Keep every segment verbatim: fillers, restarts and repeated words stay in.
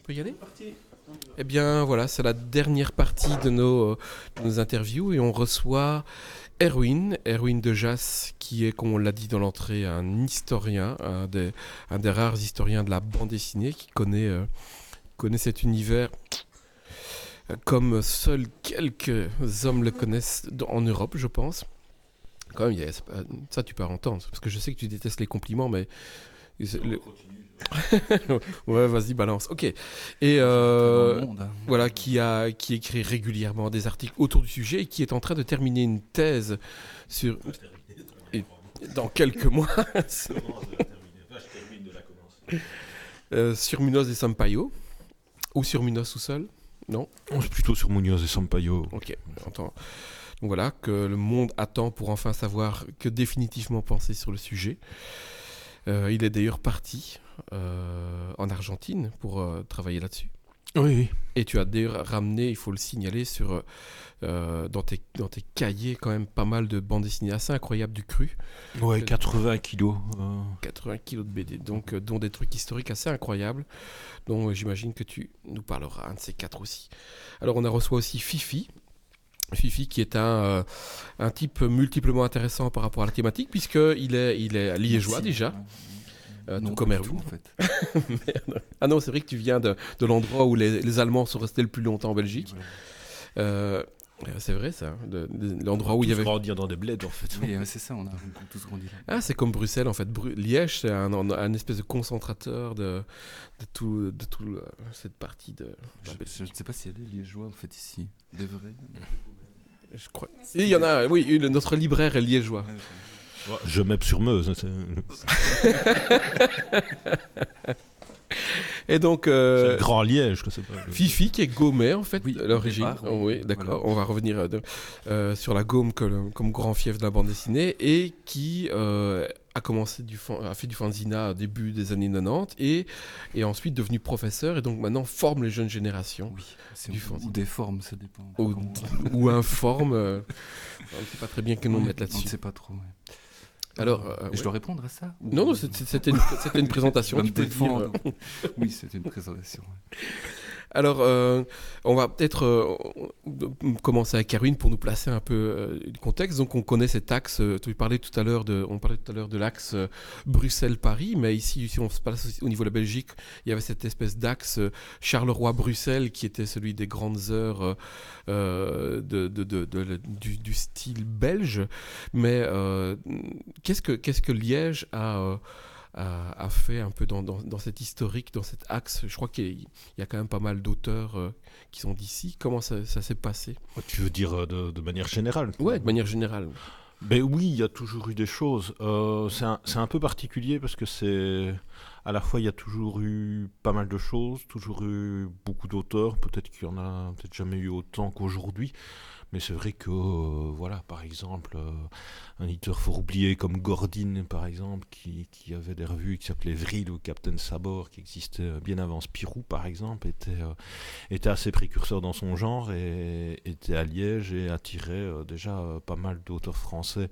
peut y aller ? Eh bien voilà, c'est la dernière partie de nos, euh, de nos interviews et on reçoit Erwin, Erwin de Jas, qui est, comme on l'a dit dans l'entrée, un historien, un des, un des rares historiens de la bande dessinée qui connaît, euh, connaît cet univers euh, comme seuls quelques hommes le connaissent dans- en Europe, je pense. Quand même, il y a- c'est pas- ça tu peux entendre, parce que je sais que tu détestes les compliments, mais... c'est le- Ouais, vas-y, balance. Ok. Et euh, Dans le monde, hein. voilà, qui a qui écrit régulièrement des articles autour du sujet et qui est en train de terminer une thèse sur et dans quelques mois euh, sur Munoz et Sampaio ou sur Munoz tout seul. Non. C'est plutôt sur Munoz et Sampaio. Ok. J'entends. Donc voilà, que le monde attend pour enfin savoir que définitivement penser sur le sujet. Euh, il est d'ailleurs parti euh, en Argentine pour euh, travailler là-dessus. Oui, oui. Et tu as d'ailleurs ramené, il faut le signaler, sur, euh, dans, tes, dans tes cahiers quand même pas mal de bandes dessinées assez incroyables du cru. Ouais, quatre-vingts kilos. Euh... quatre-vingts kilos de B D, donc, euh, dont des trucs historiques assez incroyables, dont euh, j'imagine que tu nous parleras, un de ces quatre aussi. Alors on a reçu aussi Fifi. Fifi qui est un, euh, un type multiplement intéressant par rapport à la thématique, puisqu'il est, il est liégeois Merci. déjà. Euh, Non, tout comme pas du Erwin. tout, en fait. Merde. Ah non, c'est vrai que tu viens de, de l'endroit où les, les Allemands sont restés le plus longtemps en Belgique. Euh, c'est vrai ça, hein, de, de l'endroit où il y avait... grandir dans des bleds en fait. Oui, c'est ça, on a tous grandi là. Ah, c'est comme Bruxelles en fait. Bru- Liège, c'est un, un, un espèce de concentrateur de, de tout, de tout euh, cette partie de... Je, je ne sais pas s'il y a des liégeois en fait ici. Des vrais. Je crois. Et il y en a, oui, le- notre libraire est liégeois. Je mets sur Meuse. C'est Et donc, c'est euh, le Grand Liège, que c'est pas. Fifi qui est gaumet en fait, Oui, à l'origine. au départ, Oh, oui, oui. d'accord. Voilà. On va revenir euh, de- euh, sur la Gaume comme, comme grand fief de la bande dessinée et qui euh, a commencé du fan- a fait du fanzina au début des années quatre-vingt-dix et est ensuite devenu professeur et donc maintenant forme les jeunes générations Oui, c'est Du ou, fanzine. ou des formes, ça dépend. ou, Comment- ou informe. euh, on ne sait pas très bien quel nom Ouais, mettre On ne là-dessus. sait pas trop. Ouais. Alors, euh, Je ouais. dois répondre à ça ou- Non, non, c'était c'était une, c'était une présentation. Va me Tu peux le dire. défendre. Oui, c'était une présentation. ouais. Alors, euh, on va peut-être euh, commencer avec Erwin pour nous placer un peu euh, du contexte. Donc, on connaît cet axe. euh, tu parlais tout à l'heure de, on parlait tout à l'heure de l'axe euh, Bruxelles-Paris, mais ici, si on se place aussi au niveau de la Belgique, il y avait cette espèce d'axe euh, Charleroi-Bruxelles qui était celui des grandes heures euh, euh, de, de, de, de- de- du, du style belge. Mais euh, qu'est-ce que qu'est-ce que Liège a euh, a, a fait un peu dans, dans, dans cet historique, dans cet axe. Je crois qu'il y a, il y a quand même pas mal d'auteurs euh, qui sont d'ici. Comment ça, ça s'est passé ? Tu veux dire euh, de, de manière générale? Ouais, de manière générale. Ben oui, il y a toujours eu des choses. Euh, c'est un, c'est un peu particulier parce que c'est à la fois il y a toujours eu pas mal de choses, toujours eu beaucoup d'auteurs. Peut-être qu'il y en a peut-être jamais eu autant qu'aujourd'hui. Mais c'est vrai que, euh, voilà, par exemple, euh, un éditeur fort oublié comme Gordine, par exemple, qui, qui avait des revues qui s'appelaient Vril ou Captain Sabor, qui existaient bien avant Spirou, par exemple, était, euh, était assez précurseur dans son genre et était à Liège et attirait euh, déjà euh, pas mal d'auteurs français.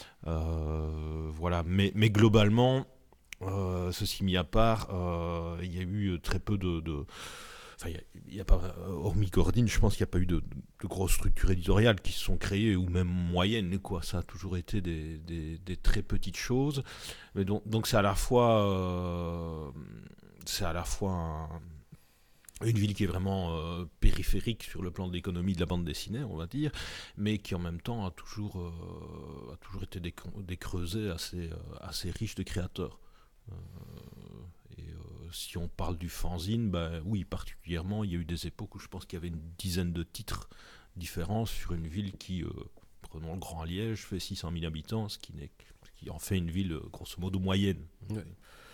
Euh, voilà, mais, mais globalement, euh, ceci mis à part, euh, il y a eu très peu de... de Enfin, il y a pas, hormis Gordine, je pense qu'il n'y a pas eu de, de grosses structures éditoriales qui se sont créées, ou même moyennes, quoi. Ça a toujours été des, des, des très petites choses. Mais donc, donc c'est à la fois, euh, c'est à la fois un, une ville qui est vraiment euh, périphérique sur le plan de l'économie de la bande dessinée, on va dire, mais qui en même temps a toujours, euh, a toujours été des, des creusets assez, euh, assez riches de créateurs. Euh, et euh, si on parle du fanzine, ben oui, particulièrement, il y a eu des époques où je pense qu'il y avait une dizaine de titres différents sur une ville qui, euh, prenons le Grand Liège, fait six cent mille habitants, ce qui, n'est, ce qui en fait une ville grosso modo moyenne. Ouais.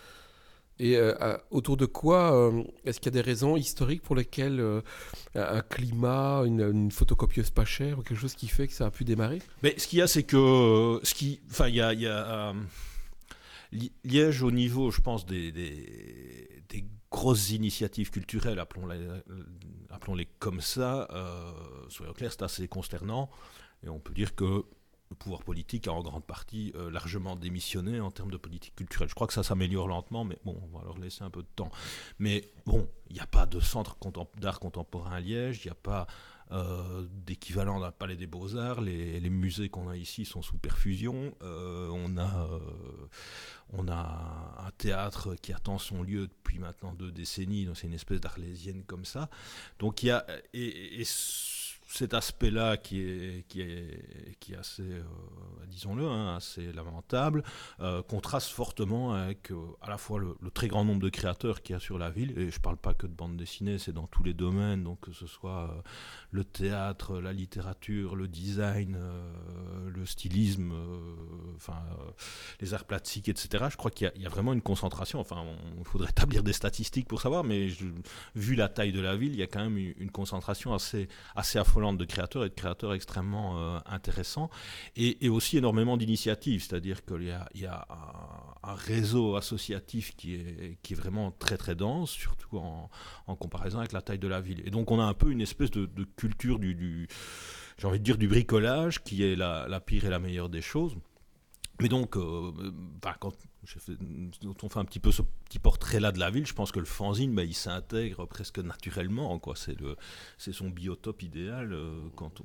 Et euh, à- autour de quoi euh, est-ce qu'il y a des raisons historiques pour lesquelles euh, un climat, une, une photocopieuse pas chère ou quelque chose qui fait que ça a pu démarrer ? Mais ce qu'il y a, c'est que, ce qui, enfin, il y a, il y a euh, Li- Liège au niveau, je pense, des, des, des grosses initiatives culturelles, appelons-les, appelons-les comme ça, euh, soyons clairs, c'est assez consternant. Et on peut dire que le pouvoir politique a en grande partie euh, largement démissionné en termes de politique culturelle. Je crois que ça s'améliore lentement, mais bon, on va leur laisser un peu de temps. Mais bon, il n'y a pas de centre contem- d'art contemporain à Liège, il n'y a pas euh, d'équivalent d'un palais des Beaux-Arts, les, les musées qu'on a ici sont sous perfusion, euh, on, a, euh, on a un théâtre qui attend son lieu depuis maintenant deux décennies, donc c'est une espèce d'arlésienne comme ça. Donc il y a... Et, et, et cet aspect-là qui est, qui est, qui est assez, euh, disons-le, hein, assez lamentable, euh, contraste fortement avec euh, à la fois le, le très grand nombre de créateurs qu'il y a sur la ville, et je ne parle pas que de bande dessinée, c'est dans tous les domaines, donc que ce soit euh, le théâtre, la littérature, le design, euh, le stylisme, euh, enfin, euh, les arts plastiques, et cetera. Je crois qu'il y a, il y a vraiment une concentration, enfin, il faudrait établir des statistiques pour savoir, mais je, vu la taille de la ville, il y a quand même une, une concentration assez, assez affolante de créateurs et de créateurs extrêmement euh, intéressants et, et aussi énormément d'initiatives, c'est-à-dire qu'il y a, il y a un, un réseau associatif qui est, qui est vraiment très très dense, surtout en, en comparaison avec la taille de la ville. Et donc on a un peu une espèce de, de culture du, du, j'ai envie de dire du bricolage qui est la, la pire et la meilleure des choses. Mais donc, euh, bah, quand fait, on fait un petit peu ce petit portrait-là de la ville, je pense que le fanzine, bah, il s'intègre presque naturellement, quoi. C'est, le, c'est son biotope idéal euh, quand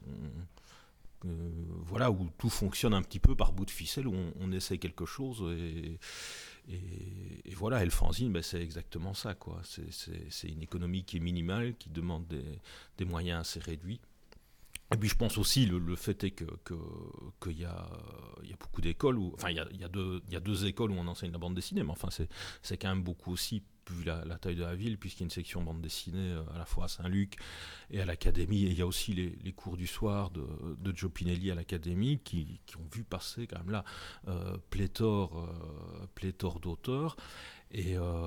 on, euh, voilà, où tout fonctionne un petit peu par bout de ficelle, où on, on essaie quelque chose et, et, et voilà. Et le fanzine, bah, c'est exactement ça, quoi. C'est, c'est, c'est une économie qui est minimale, qui demande des, des moyens assez réduits. Et puis je pense aussi, le, le fait est que, que, qu'il y a, il y a beaucoup d'écoles, où, enfin il y a, il y a deux, il y a deux écoles où on enseigne la bande dessinée, mais enfin c'est, c'est quand même beaucoup aussi, vu la, la taille de la ville, puisqu'il y a une section bande dessinée à la fois à Saint-Luc et à l'Académie, et il y a aussi les, les cours du soir de, de Joe Pinelli à l'Académie, qui, qui ont vu passer quand même là euh, pléthore, euh, pléthore d'auteurs. Et, euh,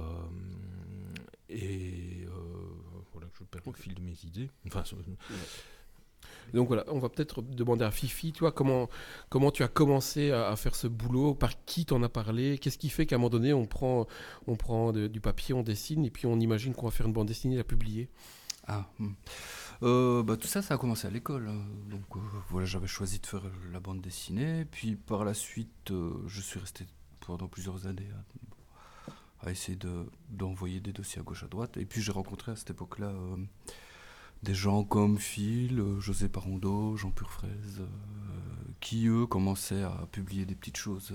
et euh, voilà, je perds le fil de mes idées. Enfin, ouais. Donc voilà, on va peut-être demander à Fifi, toi, comment, comment tu as commencé à, à faire ce boulot, par qui t'en as parlé, qu'est-ce qui fait qu'à un moment donné, on prend, on prend de, du papier, on dessine, et puis on imagine qu'on va faire une bande dessinée et la publier. Ah, euh, bah, tout ça, ça a commencé à l'école. Donc euh, voilà, j'avais choisi de faire la bande dessinée, puis par la suite, euh, je suis resté pendant plusieurs années à, à essayer de, d'envoyer des dossiers à gauche à droite, et puis j'ai rencontré à cette époque-là... Euh, des gens comme Phil, euh, José Parondeau, Jean Purfraise, euh, qui eux commençaient à publier des petites choses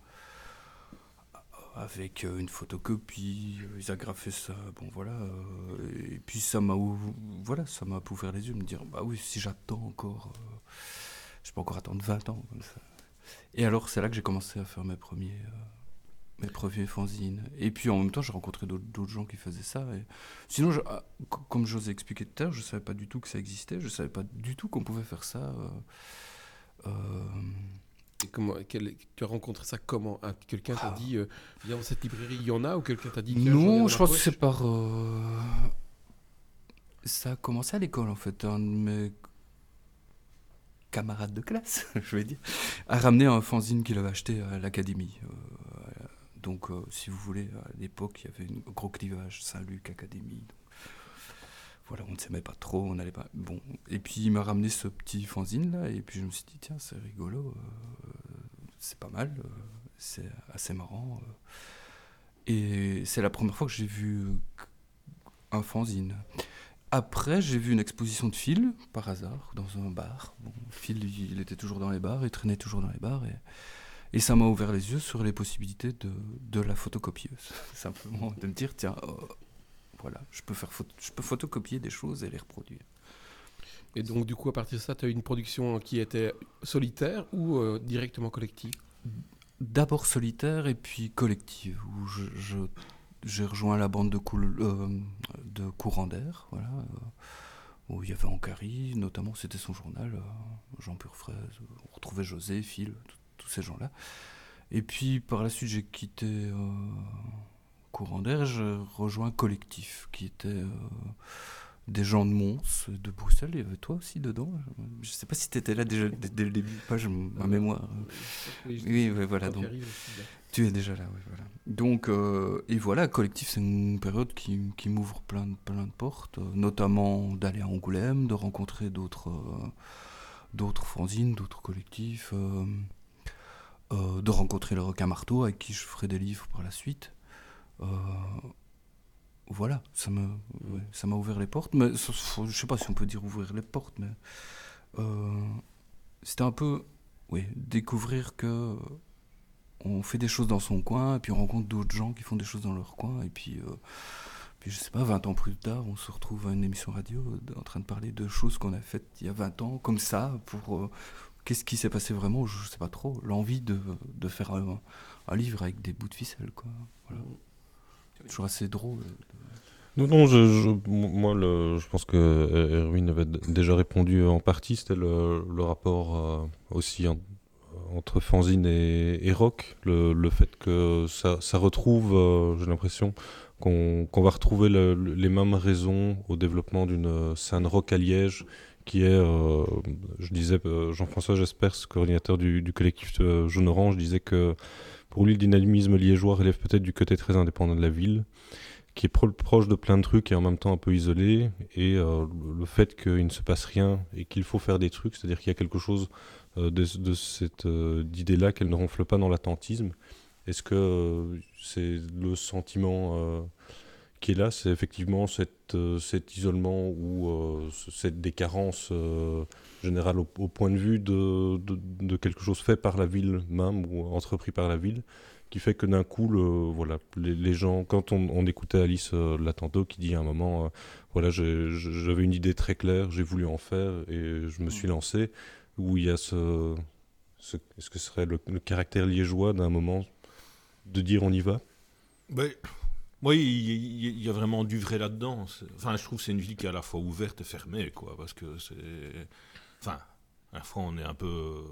euh, avec euh, une photocopie, euh, ils agrafaient ça, bon voilà, euh, et puis ça m'a, voilà, ça m'a ouvert les yeux, me dire, bah oui, si j'attends encore, euh, je peux encore attendre vingt ans, comme ça. Et alors c'est là que j'ai commencé à faire mes premiers... Euh, mes premiers fanzines. Et puis en même temps, j'ai rencontré d'autres, d'autres gens qui faisaient ça. Et... Sinon, je, comme je vous ai expliqué tout à l'heure, je ne savais pas du tout que ça existait. Je ne savais pas du tout qu'on pouvait faire ça. Euh, euh... Et comment, quel, tu as rencontré ça comment? ah, Quelqu'un t'a ah. dit, euh, viens dans cette librairie, il y en a? Ou quelqu'un t'a dit... Non, je pense poche. que c'est par... Euh... Ça a commencé à l'école, en fait. Un de mes camarades de classe, je vais dire, a ramené un fanzine qu'il avait acheté à l'Académie. Euh, Donc, euh, si vous voulez, à l'époque, il y avait un gros clivage, Saint-Luc, Académie. Donc, voilà, on ne s'aimait pas trop, on n'allait pas... Bon. Et puis, il m'a ramené ce petit fanzine-là, et puis je me suis dit, tiens, c'est rigolo, euh, c'est pas mal, euh, c'est assez marrant. Euh. Et c'est la première fois que j'ai vu un fanzine. Après, j'ai vu une exposition de Phil, par hasard, dans un bar. Bon, Phil, il était toujours dans les bars, il traînait toujours dans les bars, et... Et ça m'a ouvert les yeux sur les possibilités de, de la photocopieuse. Simplement de me dire, tiens, oh, voilà, je peux, faire photo, je peux photocopier des choses et les reproduire. Et donc, du coup, à partir de ça, tu as eu une production qui était solitaire ou euh, directement collective? D'abord solitaire et puis collective, où je, je, j'ai rejoint la bande de, coul, euh, de Courant d'air, voilà, euh, où il y avait Ancari, notamment, c'était son journal, euh, Jean Purfraise, on retrouvait José, Phil, tout tous ces gens-là. Et puis, par la suite, j'ai quitté euh, Courant d'air, j'ai rejoint Collectif, qui était euh, des gens de Mons, de Bruxelles. Il y avait toi aussi dedans. Je ne sais pas si tu étais là déjà dès, dès le début, pas je, ma mémoire. Oui, oui, oui voilà. Donc, tu es déjà là, oui, voilà. Donc, euh, et voilà, Collectif, c'est une période qui, qui m'ouvre plein de, plein de portes, euh, notamment d'aller à Angoulême, de rencontrer d'autres... Euh, d'autres fanzines, d'autres collectifs, euh, euh, de rencontrer le requin marteau avec qui je ferai des livres par la suite. Euh, voilà, ça me, ouais, ça m'a ouvert les portes, mais ça, faut- je sais pas si on peut dire ouvrir les portes, mais euh, c'était un peu, oui, découvrir que on fait des choses dans son coin, et puis on rencontre d'autres gens qui font des choses dans leur coin, et puis, euh, puis je sais pas, vingt ans plus tard, on se retrouve à une émission radio euh, en train de parler de choses qu'on a faites il y a vingt ans, comme ça, pour... euh, qu'est-ce qui s'est passé vraiment, je sais pas trop, l'envie de, de faire un, un livre avec des bouts de ficelle, quoi. Voilà. C'est toujours assez drôle. Non, non, je, je- moi, le- je pense que euh, Erwin avait d- déjà répondu en partie. C'était le, le rapport euh, aussi en- entre fanzine et, et rock. Le, le fait que ça, ça retrouve, euh, j'ai l'impression, qu'on qu'on va retrouver le- le- les mêmes raisons au développement d'une euh, scène rock à Liège, qui est, euh, je disais, euh, Jean-François Jespers, coordinateur du, du collectif euh, Jaune Orange, disait que pour lui, le dynamisme liégeois relève peut-être du côté très indépendant de la ville, qui est pro- proche de plein de trucs et en même temps un peu isolé, et euh, le fait qu'il ne se passe rien et qu'il faut faire des trucs, c'est-à-dire qu'il y a quelque chose euh, de, de cette euh, d'idée-là, qu'elle ne ronfle pas dans l'attentisme. Est-ce que euh, c'est le sentiment euh, qui est là, c'est effectivement cette, euh, cet isolement ou euh, ce- cette décarence euh, générale au, au point de vue de, de, de quelque chose fait par la ville même ou entrepris par la ville, qui fait que d'un coup, le, voilà, les, les gens, quand on, on écoutait Alice euh, là tantôt, qui dit à un moment, euh, voilà, j'ai- j'avais une idée très claire, j'ai voulu en faire et je me suis lancé, où il y a ce, ce est-ce que ce serait le, le caractère liégeois d'un moment de dire on y va? Ben, oui, il y, il y a vraiment du vrai là-dedans. C'est- Enfin, je trouve que c'est une ville qui est à la fois ouverte et fermée, quoi, parce que c'est... Enfin, à la fois, on est un peu... euh,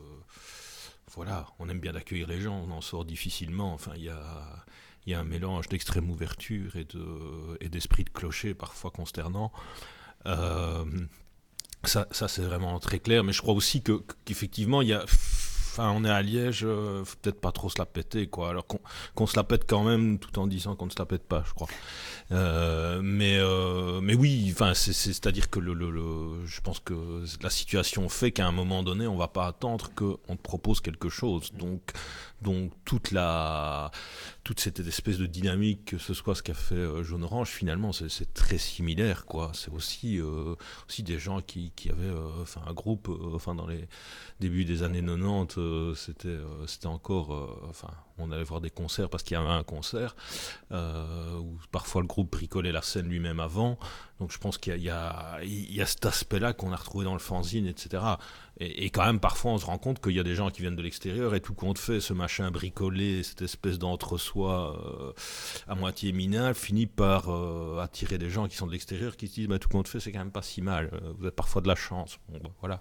Voilà, on aime bien accueillir les gens, on en sort difficilement. Enfin, il y a, il y a un mélange d'extrême ouverture et, de, et d'esprit de clocher, parfois consternant. Euh, ça, ça, c'est vraiment très clair, mais je crois aussi que, qu'effectivement, il y a... Enfin, on est à Liège, euh, faut peut-être pas trop se la péter, quoi. Alors qu'on, qu'on se la pète quand même, tout en disant qu'on ne se la pète pas, je crois. Euh, mais, euh, mais oui, enfin, c'est, c'est, c'est-à-dire que le, le, le, je pense que la situation fait qu'à un moment donné, on va pas attendre qu'on te propose quelque chose. Donc, donc toute la, toute cette espèce de dynamique, que ce soit ce qu'a fait euh, Jaune Orange, finalement, c'est, c'est très similaire, quoi. C'est aussi, euh, aussi des gens qui, qui avaient, euh, enfin, un groupe, euh, enfin, dans les débuts des années quatre-vingt-dix, euh, c'était, euh, c'était encore, euh, enfin, on allait voir des concerts parce qu'il y avait un concert, euh, où parfois le groupe bricolait la scène lui-même avant. Donc je pense qu'il y a, il y a, il y a cet aspect-là qu'on a retrouvé dans le fanzine, et cetera. Et, et quand même, parfois, on se rend compte qu'il y a des gens qui viennent de l'extérieur et tout compte fait, ce machin bricolé, cette espèce d'entre-soi euh, à moitié minable, finit par euh, attirer des gens qui sont de l'extérieur, qui se disent, bah, tout compte fait, c'est quand même pas si mal. Euh, vous avez parfois de la chance. Bon, bah, voilà.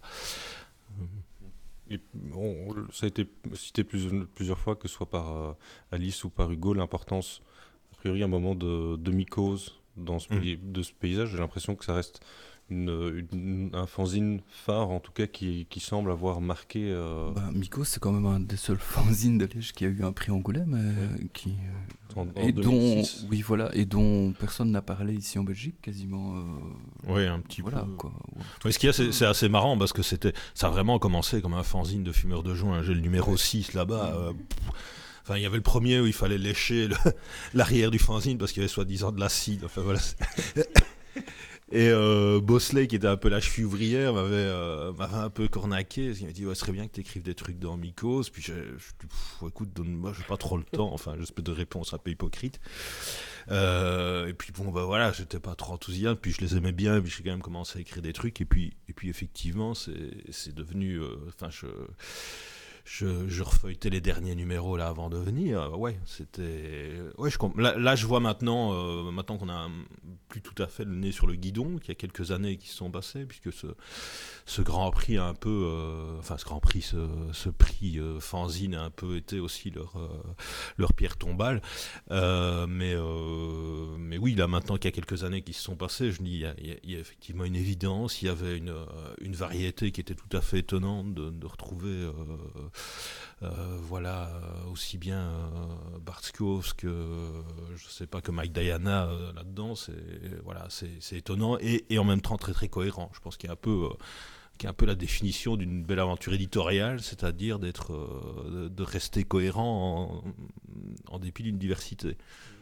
Et on- ça a été cité plusieurs, plusieurs fois, que ce soit par euh, Alice ou par Hugo, l'importance, a priori, à un moment de, de mycose dans ce, Mm. pays- de ce paysage. J'ai l'impression que ça reste une, une- un fanzine phare, en tout cas, qui, qui semble avoir marqué. euh, Bah, Mycos, c'est quand même un des seuls fanzines de Liège qui a eu un prix Angoulême, euh, qui, euh, en, en et deux dont, mille six. oui, voilà, et dont personne n'a parlé ici en Belgique, quasiment. euh, Oui, un petit voilà, peu. quoi. Oui, ce qu'il y a, c'est, c'est assez marrant parce que c'était, ça a vraiment commencé comme un fanzine de fumeurs de joint. J'ai le numéro six là-bas. euh, pff, Enfin, il y avait le premier où il fallait lécher le- l'arrière du fanzine parce qu'il y avait soi-disant de l'acide. Enfin, voilà. Et euh, Bosley, qui était un peu la cheville ouvrière, m'avait, euh, m'avait un peu cornaqué. Il m'a dit, ouais, ce serait bien que tu écrives des trucs dans Mycos. Puis j'ai, je dis, pff, écoute, donne-moi, j'ai pas trop le temps. Enfin, j'espère de réponse un peu hypocrite. Euh, et puis bon, bah voilà, j'étais pas trop enthousiaste. Puis je les aimais bien. Puis j'ai quand même commencé à écrire des trucs. Et puis, et puis effectivement, c'est, c'est devenu. Enfin, euh, je. Je, je refeuilletais les derniers numéros là avant de venir. Euh, ouais, c'était. Ouais, je comp- là, là, je vois maintenant, euh, maintenant qu'on a un- plus tout à fait le nez sur le guidon, qu'il y a quelques années qui se sont passées, puisque ce, ce Grand Prix a un peu, euh, enfin ce Grand Prix, ce, ce prix euh, fanzine a un peu été aussi leur euh, leur pierre tombale. Euh, mais euh, mais oui, là maintenant qu'il y a quelques années qui se sont passées, je dis il y a, il y a- il y a effectivement une évidence, il y avait une euh, une variété qui était tout à fait étonnante de, de retrouver. Euh, Euh, voilà, euh, aussi bien euh, Bart Skos que euh, je sais pas que Mike Diana euh, là-dedans, c'est voilà, c'est, c'est étonnant et, et en même temps très très cohérent. Je pense qu'il y a un peu, euh, qui est un peu la définition d'une belle aventure éditoriale, c'est-à-dire d'être, euh, de, de rester cohérent en, en dépit d'une diversité.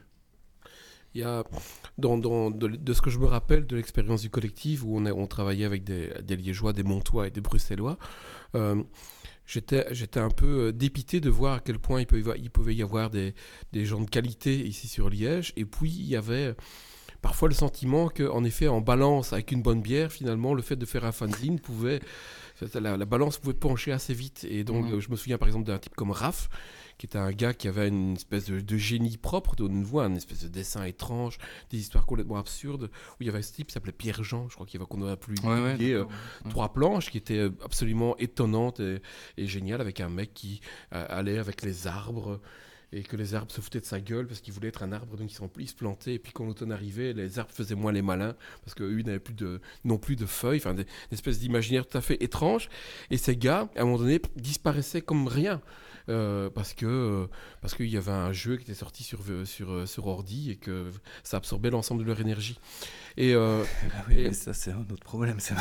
Il y a, dans, dans, de, de ce que je me rappelle de l'expérience du collectif, où on, a, on travaillait avec des, des Liégeois, des Montois et des Bruxellois, euh, j'étais, j'étais un peu dépité de voir à quel point il pouvait, il pouvait y avoir des, des gens de qualité ici sur Liège, et puis il y avait parfois le sentiment qu'en effet, en balance avec une bonne bière, finalement, le fait de faire un fanzine pouvait... La, la balance pouvait pencher assez vite. Et donc, mmh. je me souviens par exemple d'un type comme Raph, qui était un gars qui avait une espèce de, de génie propre, de voix, une espèce de dessin étrange, des histoires complètement absurdes, où il y avait ce type qui s'appelait Pierre-Jean, je crois qu'il y avait, qu'on aurait pu ouais, publier ouais, euh, ouais. trois planches qui étaient absolument étonnantes et, et géniales, avec un mec qui euh, allait avec les arbres, et que les arbres se foutaient de sa gueule parce qu'il voulait être un arbre, donc il se plantait, et puis quand l'automne arrivait, les arbres faisaient moins les malins, parce qu'eux n'avaient plus de, non plus de feuilles, enfin des, des espèces d'imaginaire tout à fait étranges, et ces gars, à un moment donné, disparaissaient comme rien. Euh, parce que euh, parce qu'il y avait un jeu qui était sorti sur sur sur ordi et que ça absorbait l'ensemble de leur énergie. Et, euh, ah oui, et mais ça c'est un autre problème. C'est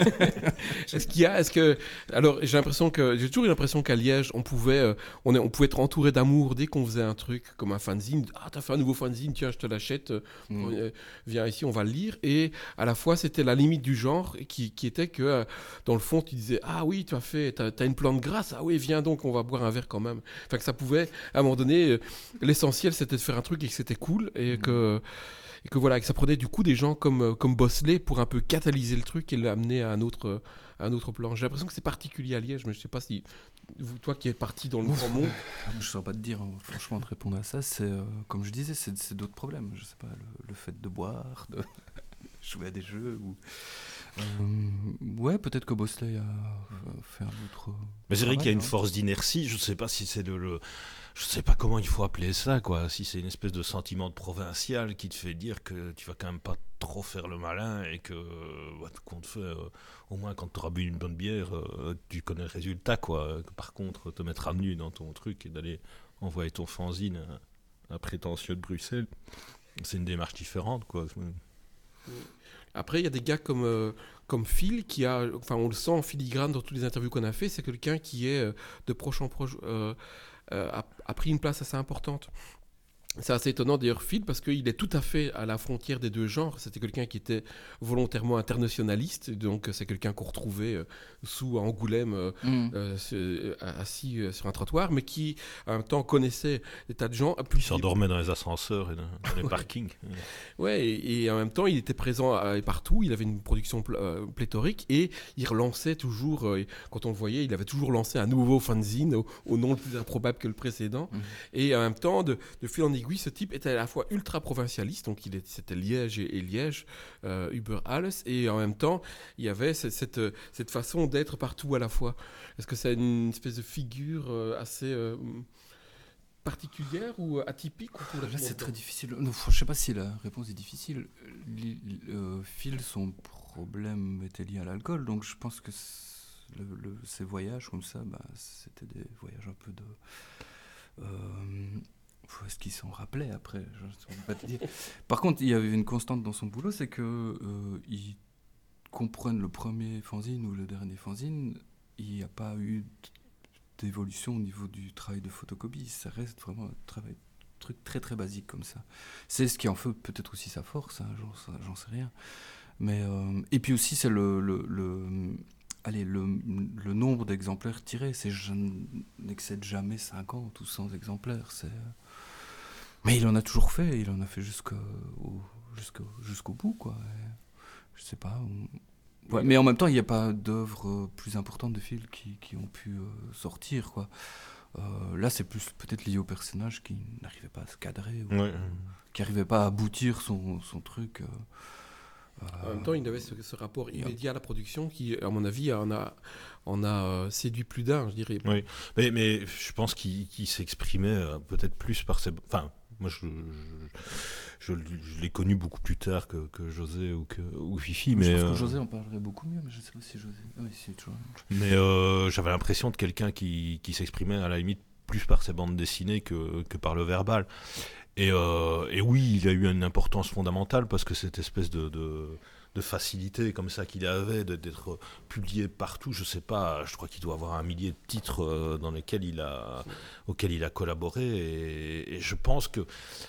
est-ce qu'il y a, est-ce que alors j'ai l'impression que j'ai toujours eu l'impression qu'à Liège on pouvait euh, on est on pouvait être entouré d'amour dès qu'on faisait un truc comme un fanzine. Ah, t'as fait un nouveau fanzine, tiens, je te l'achète. Mm. Euh, viens ici, on va le lire. Et à la fois c'était la limite du genre qui qui était que euh, dans le fond tu disais ah oui tu as fait t'as, t'as une plante grasse, ah oui viens donc on va boire un verre quand même. Enfin que ça pouvait à un moment donné euh, l'essentiel c'était de faire un truc et que c'était cool et mm. que et que voilà que ça prenait du coup des gens comme comme Bosley pour un peu catalyser le truc et l'amener à un autre à un autre plan. J'ai l'impression que c'est particulier à Liège, mais je sais pas si vous, toi qui êtes parti dans le grand monde. Je ne saurais pas te dire, franchement, de répondre à ça. C'est euh, comme je disais, c'est, c'est d'autres problèmes. Je sais pas, le, le fait de boire, de jouer à des jeux ou. Euh, ouais, peut-être que Bosley a fait un autre. Mais c'est vrai qu'il y a une hein. force d'inertie. Je ne sais pas si c'est le, le, je sais pas comment il faut appeler ça, quoi. Si c'est une espèce de sentiment de provincial qui te fait dire que tu vas quand même pas trop faire le malin et que bah, qu'on te fait, euh, au moins quand tu auras bu une bonne bière, euh, tu connais le résultat, quoi. Que, par contre, te mettre à nu dans ton truc et d'aller envoyer ton fanzine à un prétentieux de Bruxelles, c'est une démarche différente, quoi. Après, il y a des gars comme, euh, comme Phil, qui a, enfin, on le sent en filigrane dans toutes les interviews qu'on a fait, c'est quelqu'un qui est euh, de proche en proche, euh, euh, a, a pris une place assez importante. C'est assez étonnant d'ailleurs Phil parce qu'il est tout à fait à la frontière des deux genres. C'était quelqu'un qui était volontairement internationaliste, donc c'est quelqu'un qu'on retrouvait euh, sous Angoulême euh, mmh. euh, assis euh, sur un trottoir, mais qui en même temps connaissait des tas de gens. Plus il s'endormait dans les ascenseurs et dans, dans les ouais. parkings. Ouais, et, et en même temps il était présent à, partout. Il avait une production pl- euh, pléthorique et il relançait toujours. Euh, quand on le voyait, il avait toujours lancé un nouveau fanzine au, au nom le plus improbable que le précédent. Mmh. Et en même temps, de, de fil en aiguille, ce type était à la fois ultra provincialiste, donc il était, c'était Liège et, et Liège, euh, Uber alles, et en même temps, il y avait cette, cette, cette façon d'être partout à la fois. Est-ce que c'est une espèce de figure euh, assez euh, particulière ou atypique ou Là, c'est très difficile. Non, je ne sais pas si la réponse est difficile. Euh, Phil, son problème était lié à l'alcool, donc je pense que le, le, ces voyages comme ça, bah, c'était des voyages un peu de... Euh, Est-ce qu'il s'en rappelait après? Je ne saurais pas te dire. Par contre, il y avait une constante dans son boulot, c'est que euh, il comprenne le premier fanzine ou le dernier fanzine, il n'y a pas eu d'évolution au niveau du travail de photocopie. Ça reste vraiment un travail, truc très très basique comme ça. C'est ce qui en fait peut-être aussi sa force, hein, j'en, j'en sais rien. Mais euh, et puis aussi c'est le, le, le Allez, le, le nombre d'exemplaires tirés, c'est, je n'excède jamais cinquante ou cent exemplaires. C'est... Mais il en a toujours fait, il en a fait jusqu'au, jusqu'au, jusqu'au bout, quoi. Et je sais pas. On... Ouais, mais en même temps, il n'y a pas d'œuvres plus importantes de Phil qui, qui ont pu euh, sortir, quoi. Euh, là, c'est plus peut-être lié au personnage qui n'arrivait pas à se cadrer, ou, ouais. qui n'arrivait pas à aboutir son, son truc. Euh, En même temps, il avait ce, ce rapport immédiat à la production qui, à mon avis, en a, en a euh, séduit plus d'un, je dirais. Oui, mais, mais je pense qu'il, qu'il s'exprimait euh, peut-être plus par ses... Enfin, moi, je, je, je, je l'ai connu beaucoup plus tard que, que José ou, que, ou Fifi. Mais, je pense euh... que José en parlerait beaucoup mieux, mais je ne sais pas si José... Ah oui, c'est toujours... Mais euh, j'avais l'impression de quelqu'un qui, qui s'exprimait à la limite plus par ses bandes dessinées que, que par le verbal. Et, euh, et oui, il a eu une importance fondamentale parce que cette espèce de, de, de facilité comme ça qu'il avait, de, d'être publié partout. Je sais pas, je crois qu'il doit avoir un millier de titres euh, dans lesquels il a, auxquels il a collaboré. Et, et je pense que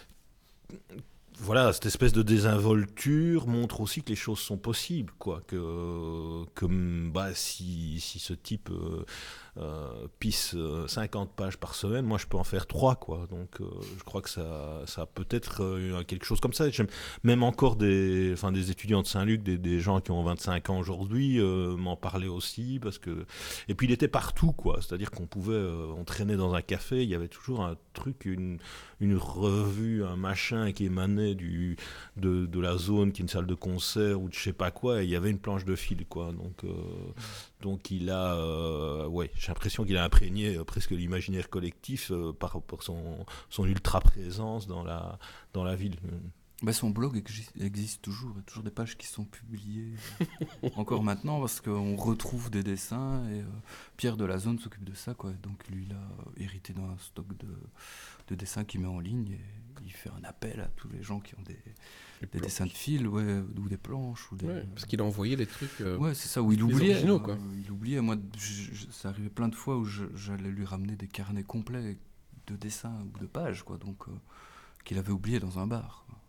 voilà, cette espèce de désinvolture montre aussi que les choses sont possibles, quoi. Que, que bah, si, si ce type euh, euh, pisse cinquante pages par semaine, moi je peux en faire trois, quoi. Donc euh, je crois que ça, ça a peut-être euh, quelque chose comme ça. J'aime même encore des, enfin, des étudiants de Saint-Luc, des, des gens qui ont vingt-cinq ans aujourd'hui, euh, m'en parlaient aussi. Parce que... Et puis il était partout, quoi. C'est-à-dire qu'on pouvait, euh, on traînait dans un café, il y avait toujours un truc, une, une revue, un machin qui émanait du, de, de la zone, qui est une salle de concert ou de je sais pas quoi, et il y avait une planche de fil, quoi. Donc, euh, donc il a, euh, ouais, j'ai l'impression qu'il a imprégné euh, presque l'imaginaire collectif euh, par, par son, son ultra présence dans la, dans la ville. Bah, son blog existe, existe toujours, il y a toujours des pages qui sont publiées encore maintenant parce qu'on retrouve des dessins et euh, Pierre de la Zone s'occupe de ça, quoi. Donc lui il a hérité d'un stock de, de dessins qu'il met en ligne et il fait un appel à tous les gens qui ont des, des dessins de fil, ouais, ou des planches ou des... Ouais, parce qu'il a envoyé les trucs euh, ouais, c'est ça, où il oubliait, originaux, quoi. Euh, il oubliait. Moi je, je, ça arrivait plein de fois où je, j'allais lui ramener des carnets complets de dessins ou de pages, quoi, donc euh, qu'il avait oublié dans un bar, quoi.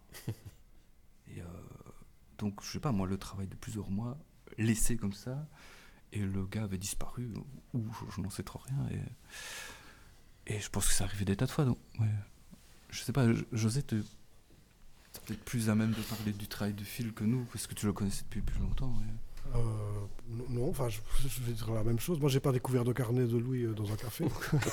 Et euh, donc je sais pas, moi le travail de plusieurs mois laissé comme ça et le gars avait disparu ou je, je n'en sais trop rien et, et je pense que ça arrivait des tas de fois, donc ouais. Je sais pas, José te peut-être plus à même de parler du travail de fil que nous parce que tu le connaissais depuis plus longtemps, ouais. Euh, non, enfin je, je vais dire la même chose. Moi j'ai pas découvert de carnet de Louis dans un café.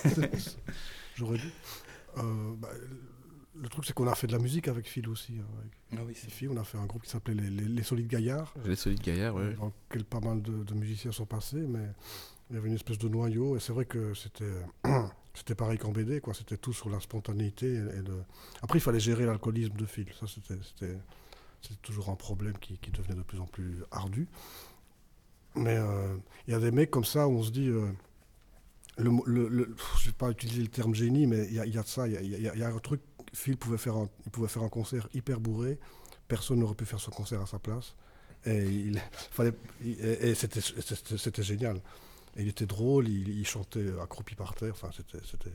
J'aurais dû. Euh, bah, le truc, c'est qu'on a fait de la musique avec Phil aussi. Hein, avec ah oui, c'est Phil, on a fait un groupe qui s'appelait les, les, les Solides Gaillards. Les Solides Gaillards, ouais. Dans lequel pas mal de, de musiciens sont passés, mais il y avait une espèce de noyau. Et c'est vrai que c'était, c'était pareil qu'en B D, quoi. C'était tout sur la spontanéité. Et, et le... Après, il fallait gérer l'alcoolisme de Phil. Ça, c'était, c'était, c'était toujours un problème qui, qui devenait de plus en plus ardu. Mais euh, il y a des mecs comme ça où on se dit... Euh, le, le, le, je ne vais pas utiliser le terme génie, mais il y, y a de ça. Il y, y, y a un truc... Phil pouvait faire un, il pouvait faire un concert hyper bourré, personne n'aurait pu faire ce concert à sa place, et, il, fallait, et, et c'était, c'était, c'était génial. Et il était drôle, il, il chantait accroupi par terre, enfin c'était... c'était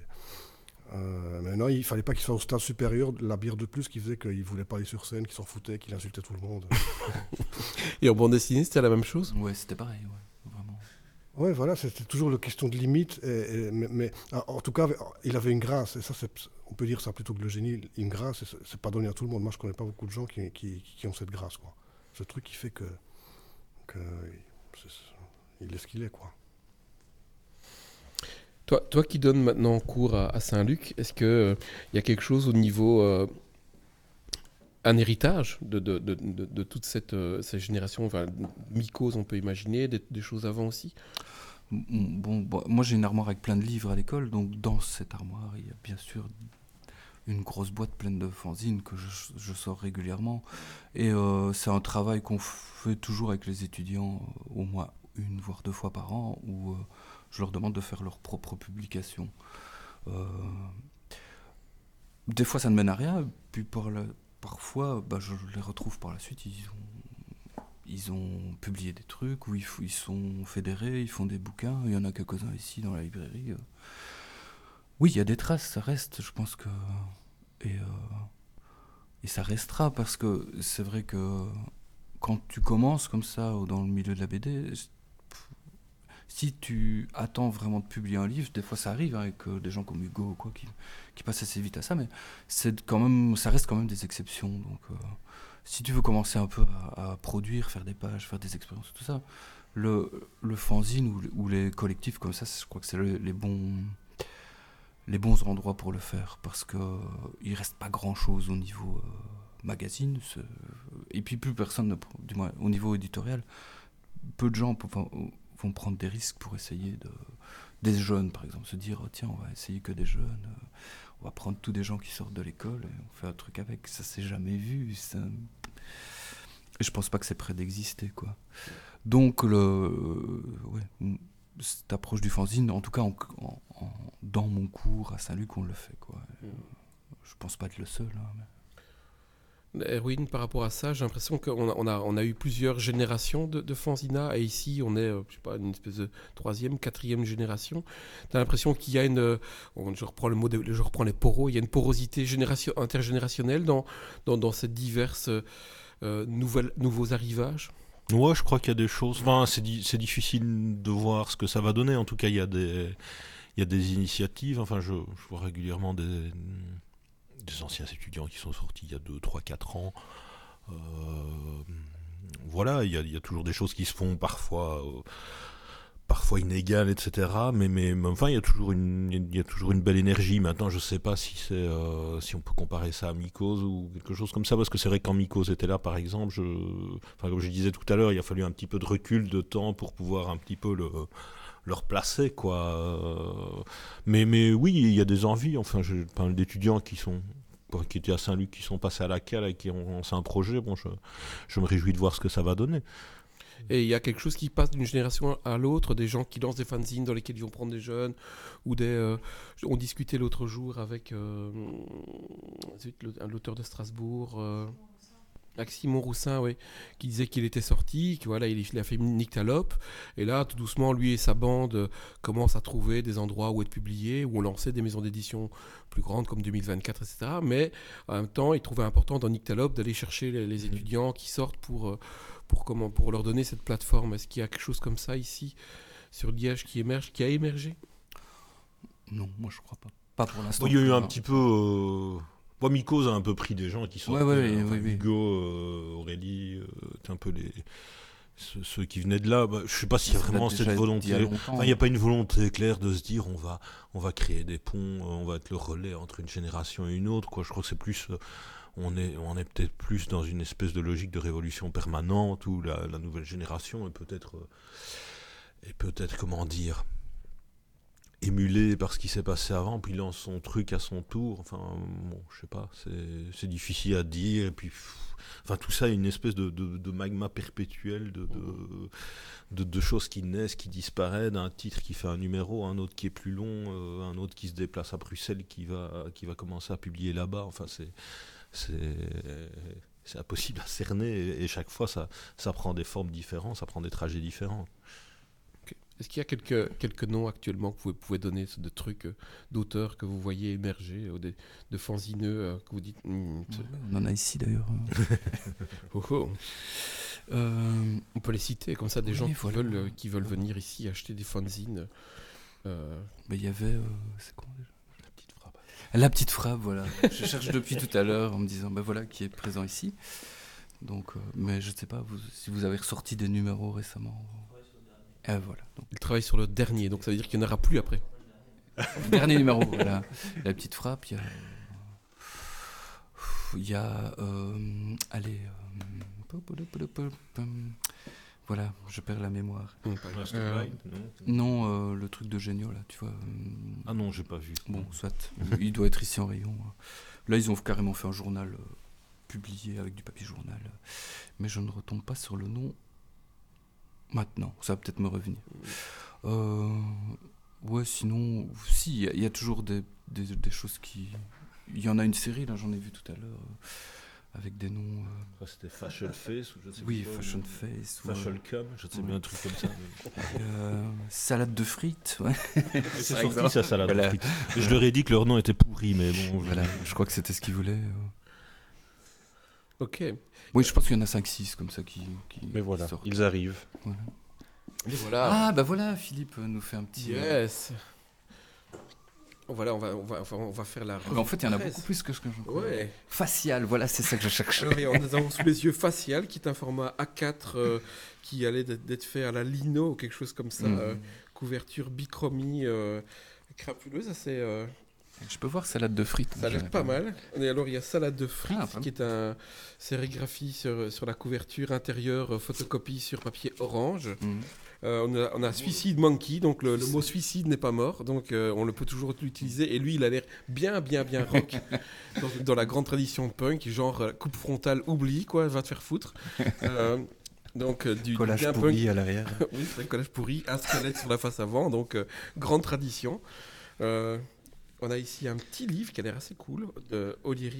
euh, mais non, il ne fallait pas qu'il soit au stade supérieur, la bière de plus qui faisait qu'il ne voulait pas aller sur scène, qu'il s'en foutait, qu'il insultait tout le monde. Et en bande dessinée, c'était la même chose ? Ouais, c'était pareil, ouais, vraiment. Ouais, voilà, c'était toujours une question de limite, et, et, mais, mais en tout cas, il avait une grâce, et ça, c'est, on peut dire ça plutôt que le génie, une grâce, et c'est, c'est pas donné à tout le monde. Moi, je connais pas beaucoup de gens qui, qui, qui ont cette grâce, quoi. Ce truc qui fait que, que il est ce qu'il est, quoi. Toi, toi qui donnes maintenant cours à, à Saint-Luc, est-ce qu'il euh, y a quelque chose au niveau... Euh, un héritage de, de, de, de, de toute cette, euh, cette génération, enfin, Mycose, on peut imaginer, des, des choses avant aussi ? Bon, bon, moi j'ai une armoire avec plein de livres à l'école, donc dans cette armoire, il y a bien sûr une grosse boîte pleine de fanzines que je, je sors régulièrement. Et euh, c'est un travail qu'on fait toujours avec les étudiants, euh, au moins une voire deux fois par an, où euh, je leur demande de faire leur propre publication. Euh, des fois ça ne mène à rien, puis par la, parfois bah, je les retrouve par la suite, ils ont... Ils ont publié des trucs où ils, f- ils sont fédérés, ils font des bouquins. Il y en a quelques-uns ici dans la librairie. Oui, il y a des traces, ça reste, je pense que... Et, euh, et ça restera parce que c'est vrai que quand tu commences comme ça dans le milieu de la B D, si tu attends vraiment de publier un livre, des fois ça arrive hein, avec euh, des gens comme Hugo ou quoi qui, qui passent assez vite à ça, mais c'est quand même, ça reste quand même des exceptions. Donc... Euh, si tu veux commencer un peu à, à produire, faire des pages, faire des expériences, tout ça, le, le fanzine ou, ou les collectifs comme ça, je crois que c'est le, les, bons, les bons endroits pour le faire, parce qu'il ne reste pas grand-chose au niveau euh, magazine, et puis plus personne, ne, du moins au niveau éditorial, peu de gens vont, vont prendre des risques pour essayer de... Des jeunes, par exemple, se dire, oh, tiens, on va essayer que des jeunes... Euh, on va prendre tous des gens qui sortent de l'école et on fait un truc avec. Ça s'est jamais vu. Ça... Et je pense pas que c'est prêt d'exister, quoi. Donc, le, euh, ouais, cette approche du fanzine, en tout cas, en, en, en, dans mon cours à Saint-Luc, on le fait, quoi. Mm. Je pense pas être le seul. Hein, mais... Erwin, par rapport à ça, j'ai l'impression qu'on a, on a, on a eu plusieurs générations de, de fanzina, et ici on est, euh, je sais pas, une espèce de troisième, quatrième génération. T'as l'impression qu'il y a une, euh, je reprends le mot, de, je reprends les poros, il y a une porosité génération, intergénérationnelle dans, dans, dans ces diverses euh, nouvelles, nouveaux arrivages. Ouais, je crois qu'il y a des choses. Enfin, c'est, di- c'est difficile de voir ce que ça va donner. En tout cas, il y a des, il y a des initiatives. Enfin, je, je vois régulièrement des, des anciens étudiants qui sont sortis il y a deux, trois, quatre ans. Euh, voilà, il y, a, il y a toujours des choses qui se font parfois, euh, parfois inégales, et cetera. Mais, mais, mais enfin, il y a toujours une, il y a toujours une belle énergie. Maintenant, je sais pas si c'est, euh, si on peut comparer ça à Mycose ou quelque chose comme ça, parce que c'est vrai que quand Mycose était là, par exemple, je, enfin, comme je disais tout à l'heure, il a fallu un petit peu de recul de temps pour pouvoir un petit peu le le replacer, quoi. Mais, mais oui, il y a des envies. Enfin, j'ai pas mal d'étudiants qui sont qui étaient à Saint-Luc, qui sont passés à la cale et qui ont lancé un projet. Bon, je, je me réjouis de voir ce que ça va donner. Et il y a quelque chose qui passe d'une génération à l'autre, des gens qui lancent des fanzines dans lesquels ils vont prendre des jeunes, ou des... Euh, on discutait l'autre jour avec euh, l'auteur de Strasbourg... Euh, avec Simon Roussin, oui, qui disait qu'il était sorti, que voilà, il, il a fait Nyctalope, et là, tout doucement, lui et sa bande euh, commencent à trouver des endroits où être publiés, où on lançait des maisons d'édition plus grandes comme deux mille vingt-quatre, et cetera. Mais en même temps, il trouvait important dans Nyctalope d'aller chercher les, les étudiants qui sortent pour, euh, pour, comment, pour leur donner cette plateforme. Est-ce qu'il y a quelque chose comme ça ici, sur Liège, qui émerge, qui a émergé ? Non, moi je crois pas. Pas pour l'instant. Bon, il y a eu un non. petit peu... Euh... Bon, Mycose a un peu pris des gens qui sont Ouais, ouais, enfin, oui, oui. Hugo, euh, Aurélie, euh, c'est un peu les ceux, ceux qui venaient de là. Bah, je sais pas s'il y a Ça vraiment date cette déjà volonté. d'il y a longtemps. Enfin, il n'y a pas une volonté claire de se dire on va on va créer des ponts, on va être le relais entre une génération et une autre. Quoi, je crois que c'est plus euh, on est on est peut-être plus dans une espèce de logique de révolution permanente où la, la nouvelle génération est peut-être euh, est peut-être comment dire. émulé par ce qui s'est passé avant, puis il lance son truc à son tour. Enfin, bon, je sais pas, c'est, c'est difficile à dire. Et puis, pff, enfin, tout ça est une espèce de, de, de magma perpétuel de, de, de, de choses qui naissent, qui disparaissent, d'un titre qui fait un numéro, un autre qui est plus long, euh, un autre qui se déplace à Bruxelles, qui va, qui va commencer à publier là-bas. Enfin, c'est, c'est, c'est impossible à cerner. Et, et chaque fois, ça, ça prend des formes différentes, ça prend des trajets différents. Est-ce qu'il y a quelques, quelques noms actuellement que vous pouvez donner de trucs, euh, d'auteurs que vous voyez émerger, euh, de, de fanzineux euh, que vous dites mm, Ouais, on en a ici d'ailleurs. oh, oh. Euh, On peut les citer comme ça, des oui, gens qui, voilà. veulent, euh, qui veulent venir ici acheter des fanzines. Euh, bah, il y avait. Euh, c'est comment déjà La petite frappe. La petite frappe, voilà. Je cherche depuis tout à l'heure en me disant, ben voilà, qui est présent ici. Donc, euh, mais je ne sais pas vous, si vous avez ressorti des numéros récemment. Et voilà. Donc, il travaille sur le dernier, donc ça veut dire qu'il n'y en aura plus après. le dernier numéro, voilà. La petite frappe, il y a. Il y a. Euh, allez. Euh, voilà, je perds la mémoire. Hum, Euh, euh, Non, euh, le truc de Génio, là, tu vois. euh, ah non, j'ai pas vu. Bon, soit. Il doit être ici en rayon. Là, ils ont carrément fait un journal euh, publié avec du papier journal. Mais je ne retombe pas sur le nom maintenant. Ça va peut-être me revenir. Euh, ouais, sinon, si, il y, y a toujours des, des, des choses qui... Il y en a une série, là, j'en ai vu tout à l'heure, euh, avec des noms... Euh... Ça, c'était Fashion Face ou je sais Oui, pas, Fashion ou... Face. Fashion Ouais. Cum, je sais Ouais. bien un truc comme ça. Euh, salade de frites, ouais. C'est sorti ça, ça là. Voilà. Je leur ai dit que leur nom était pourri, mais bon. Voilà, je crois que c'était ce qu'ils voulaient. euh. Ok. Oui, je pense qu'il y en a cinq six comme ça qui, qui Mais voilà, sortent. ils arrivent. Voilà. Et voilà. Ah, bah voilà, Philippe nous fait un petit... euh, Yes. Voilà, on va, on va, on va, on va faire la. Mais en fait, il y en a presse. beaucoup plus que ce que je crois. Ouais. Facial, voilà, c'est ça que je cherche. Alors, et nous avons sous les yeux Facial, qui est un format A quatre euh, qui allait d'être d'être fait à la lino ou quelque chose comme ça. Mhm. euh, couverture bichromie euh, crapuleuse, assez. Euh, Je peux voir salade de frites. ça a l'air pas mal. Et alors, il y a Salade de frites, Ah, pas qui est un sérigraphie sur, sur la couverture intérieure, euh, photocopie sur papier orange. Mhm. Euh, on, a, on a Suicide Monkey, donc le, le mot suicide n'est pas mort, donc euh, on le peut toujours l'utiliser. Et lui, il a l'air bien, bien, bien rock, dans, dans la grande tradition de punk, genre euh, coupe frontale, oublie, quoi, va te faire foutre. Euh, donc euh, du, du Collage bien pourri punk. à l'arrière. Oui, c'est un collage pourri, un squelette sur la face avant, donc euh, grande tradition. Euh, on a ici un petit livre qui a l'air assez cool, de O'Leary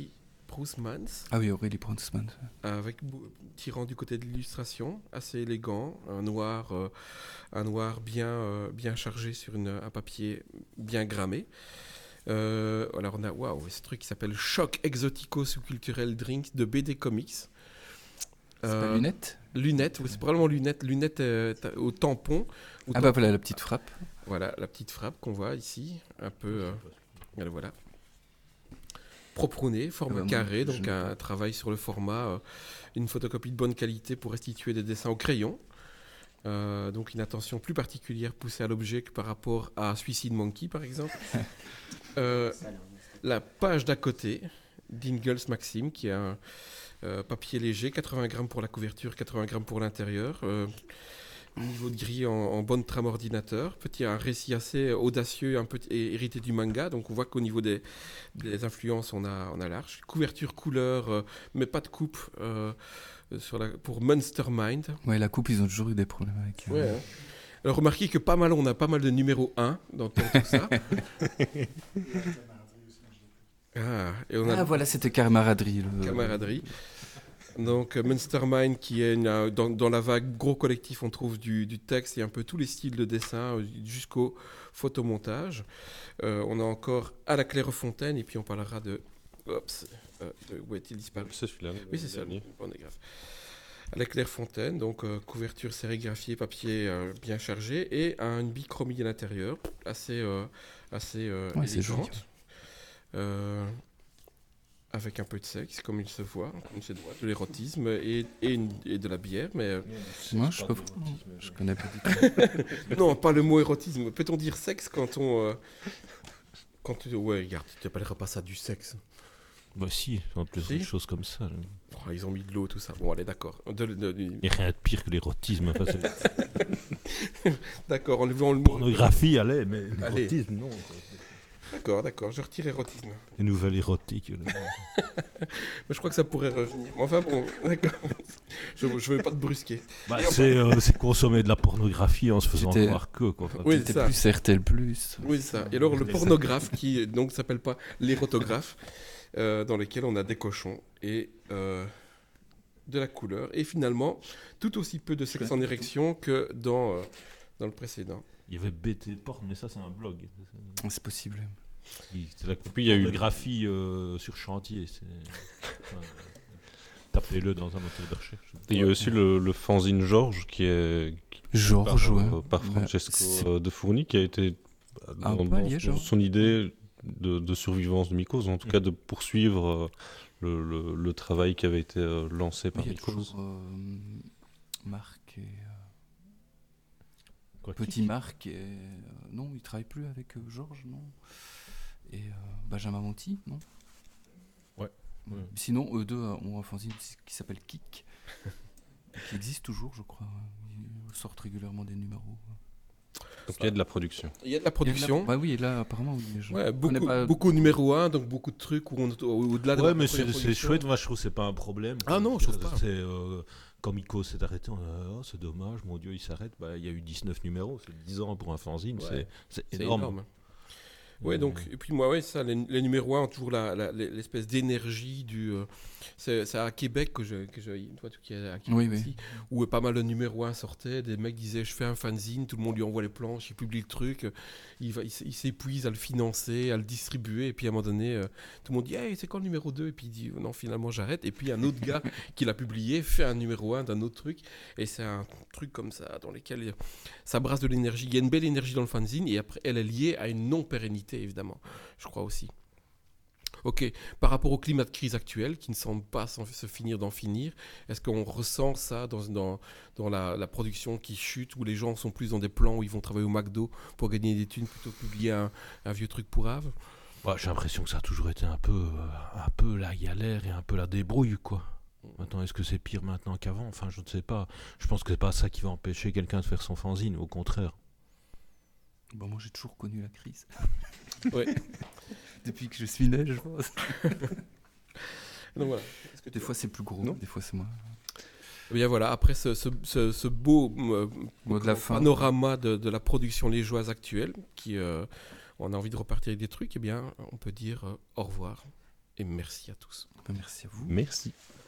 Prousmans, Ah oui, Aurélie Bronsman. avec bou- tirant du côté de l'illustration, assez élégant, un noir, euh, un noir bien, euh, bien chargé sur une, un papier bien grammé. Euh, alors on a waouh, ce truc qui s'appelle Choc exotico-sous-culturel drink de B D Comics. C'est pas Euh, lunettes Lunettes, oui, c'est probablement lunettes, lunettes euh, ta- au tampon. Au Ah bah voilà la petite frappe. Voilà, la petite frappe qu'on voit ici, un peu... euh, voilà, voilà. Propre au nez, forme Ah bah moi, carrée, je donc n'ai un pas. travail sur le format, euh, une photocopie de bonne qualité pour restituer des dessins au crayon. Euh, donc une attention plus particulière poussée à l'objet que par rapport à Suicide Monkey, par exemple. Euh, la page d'à côté, d'Ingalls Maxime, qui est un euh, papier léger, quatre-vingts grammes pour la couverture, quatre-vingts grammes pour l'intérieur. Euh, Niveau de gris en, en bonne trame ordinateur. Petit, un récit assez audacieux, un peu hé- hérité du manga. Donc on voit qu'au niveau des, des influences, on a, on a large. Couverture couleur, euh, mais pas de coupe euh, sur la, pour Monster Mind. Ouais, la coupe, ils ont toujours eu des problèmes avec. euh, Ouais, hein. Alors remarquez que pas mal, on a pas mal de numéro un dans tout tout ça. Ah, et on a Ah voilà, c'était camaraderie. Le... camaraderie. Donc euh, Monster Mind qui est une, euh, dans, dans la vague gros collectif, on trouve du, du texte et un peu tous les styles de dessin euh, jusqu'au photomontage. Euh, on a encore à la Clairefontaine et puis on parlera de... Oups, euh, de- où est-il disparu? C'est celui-là. Oui, c'est ça, le dernier. le pornographe. À la Clairefontaine, donc euh, couverture sérigraphiée, papier euh, bien chargé et une bichromie à l'intérieur, assez, euh, assez euh, Ouais, c'est élégante. joli. Euh, avec un peu de sexe, comme il se voit, comme c'est droit, de l'érotisme et, et, une- et de la bière, mais euh, Moi, je sais pas. Je connais pas du tout. non, pas le mot érotisme. Peut-on dire sexe quand on... euh, quand tu... Ouais, regarde, tu n'appelleras pas ça du sexe. Bah si, en plus Si. des choses comme ça. là. Oh, ils ont mis de l'eau, tout ça. Bon, allez, d'accord. De- de- de- Il n'y a rien de pire que l'érotisme. Enfin, c'est- D'accord, enlevons le mot. pornographie, allez, mais Allez. l'érotisme, non. D'accord, d'accord, je retire érotisme. Les nouvelles érotiques. là. Mais je crois que ça pourrait revenir. Enfin bon, d'accord. Je ne veux pas te brusquer. Bah, Et on c'est euh, c'est consommer de la pornographie en se faisant J'étais- croire que. Quoi. Enfin, Oui, C'était c'est ça. plus R T L plus. Oui, c'est ça. Et alors le pornographe, qui donc s'appelle pas l'érotographe, euh, dans lequel on a des cochons et euh, de la couleur. Et finalement, tout aussi peu de sexe en érection que dans, euh, dans le précédent. Il y avait B T Porn, mais ça c'est un blog. C'est possible. Il- C'est la Puis il y a eu- pornographie euh, sur chantier. c'est- enfin, Tapez-le dans un moteur de recherche. Il y a aussi le, le fanzine Georges qui est qui- Georges, par, ouais. euh, par Ouais, Francesco c'est- euh, de Fourny qui a été euh, Ah, dans, pas dans lié, son, genre. son idée de, de survivance de Mycose, en tout cas de poursuivre euh, le, le- le travail qui avait été euh, lancé Oui, par il y a Mycose. toujours euh, Marc et. euh, Quoi, Petit qui- Marc et. euh, non, il travaille plus avec euh, Georges, non. Et euh, Benjamin Monti, non. Ouais. Euh, Ouais. Sinon, eux deux euh, ont un fanzine qui s'appelle Kik, qui existe toujours, je crois. Ils sortent régulièrement des numéros. Donc il y a de la production. Il y a de la Il y a de la- production. Bah oui, et là, apparemment, oui, je Ouais, connais beaucoup, pas- beaucoup numéro un, donc beaucoup de trucs où on, au- au-delà de Ouais, la mais première c'est c'est production. chouette. Moi, je trouve que c'est pas un problème. Ah non, je trouve pas. C'est euh, quand Mycos s'est arrêté, on a dit, oh, c'est dommage, mon Dieu, il s'arrête. Bah, il y a eu dix-neuf numéros, c'est dix ans pour un fanzine, Ouais. c'est- c'est C'est énorme. énorme. Ouais, Euh, donc, et puis moi, ouais, ça, les, les numéros un ont toujours la- la- l'espèce d'énergie du. euh, c'est c'est à Québec que je. Que je toi, tu qui es à Québec Oui, oui. aussi, où pas mal de numéros un sortaient. Des mecs disaient je fais un fanzine, tout le monde lui envoie les planches, il publie le truc, il, va, il, s- il s'épuise à le financer, à le distribuer, et puis à un moment donné, euh, tout le monde dit hey, c'est quand le numéro deux? Et puis il dit non, finalement j'arrête. Et puis un autre gars qui l'a publié fait un numéro un d'un autre truc, et c'est un truc comme ça, dans lequel ça brasse de l'énergie. Il y a une belle énergie dans le fanzine, et après, elle est liée à une non-pérennité, évidemment, je crois aussi. Ok, par rapport au climat de crise actuel, qui ne semble pas s'en- se finir d'en finir, est-ce qu'on ressent ça dans, dans, dans la, la production qui chute, où les gens sont plus dans des plans où ils vont travailler au McDo pour gagner des thunes plutôt que publier un, un vieux truc pourrave? bah, j'ai l'impression que ça a toujours été un peu, euh, un peu la galère et un peu la débrouille, quoi. Maintenant, est-ce que c'est pire maintenant qu'avant? Enfin, je ne sais pas. Je pense que c'est pas ça qui va empêcher quelqu'un de faire son fanzine, au contraire. Bon, moi, j'ai toujours connu la crise. Ouais. Depuis que je suis né, je pense. Donc voilà. Est-ce que tu Des fois, c'est plus gros, Non. des fois, c'est moins. Eh bien voilà, après ce, ce, ce, ce beau euh, Mot de la fin. panorama de, de la production liégeoise actuelle, qui euh, on a envie de repartir avec des trucs, eh bien on peut dire euh, au revoir. et merci à tous. Merci à vous. Merci.